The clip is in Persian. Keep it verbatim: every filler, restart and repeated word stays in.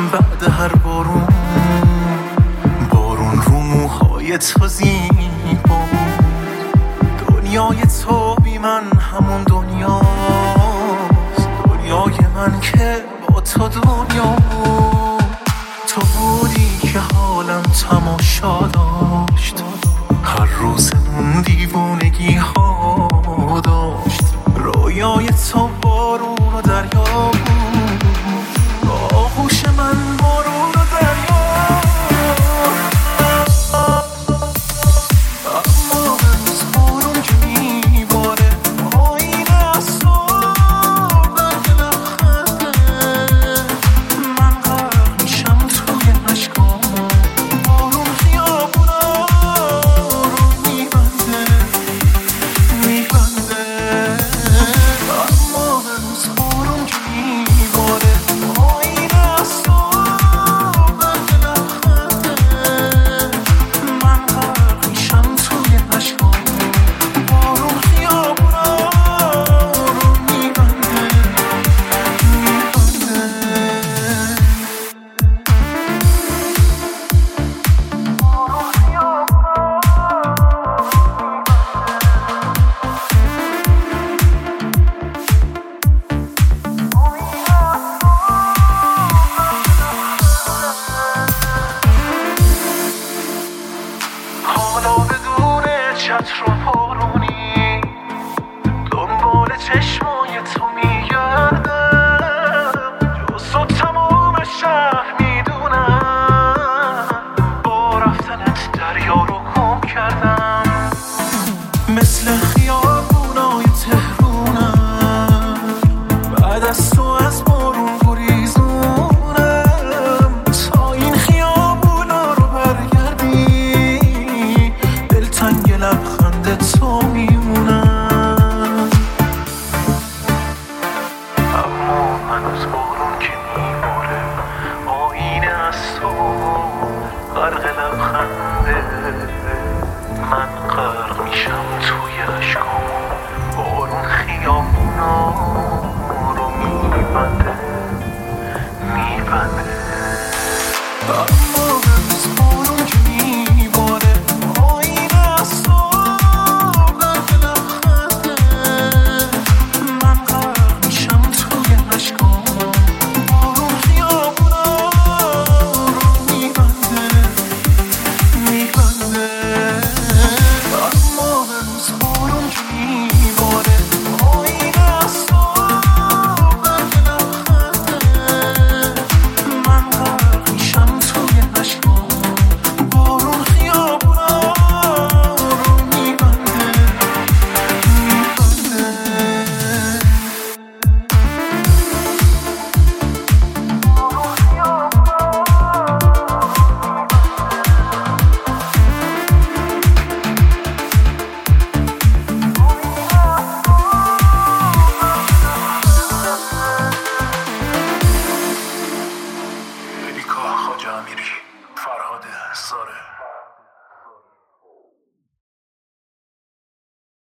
بعد هر بارون، بارون رو موهای تو زیبا. دنیای تو بی من همون دنیاست، دنیای من که با تو دنیا بود. تو بودی که حالم تماشا داشت، هر روزمون دیوونگی ها داشت. رویای تو بارون و دریا بود، آغوش من بارون و دریا. اما هنوز بارون که میباره، آینه از تو در دلم خنده. من غرق میشم توی اشکام، بارون خیابونا رو میبنده میبنده. اما هنوز بارون که میباره، آینه از تو در دلم خنده. من غرق میشم توی اشکام، بارون خیابونا رو میبنده میبنده. حالا بدون چتر و بارونی، دنبال چشمای تو می